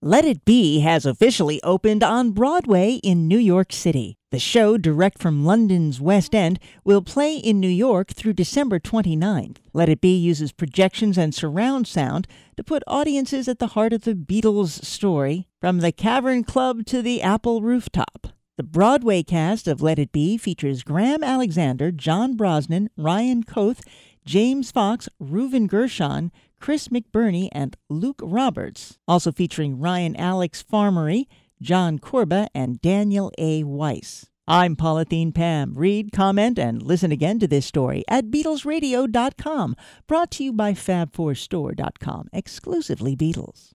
Let It Be has officially opened on Broadway in New York City. The show, direct from London's West End, will play in New York through December 29th. Let It Be uses projections and surround sound to put audiences at the heart of the Beatles' story, from the Cavern Club to the Apple rooftop. The Broadway cast of Let It Be features Graham Alexander, John Brosnan, Ryan Koth, James Fox, Reuven Gershon, Chris McBurney, and Luke Roberts. Also featuring Ryan Alex Farmery, John Corba, and Daniel A. Weiss. I'm Pauline Pam. Read, comment, and listen again to this story at BeatlesRadio.com. Brought to you by Fab4Store.com. Exclusively Beatles.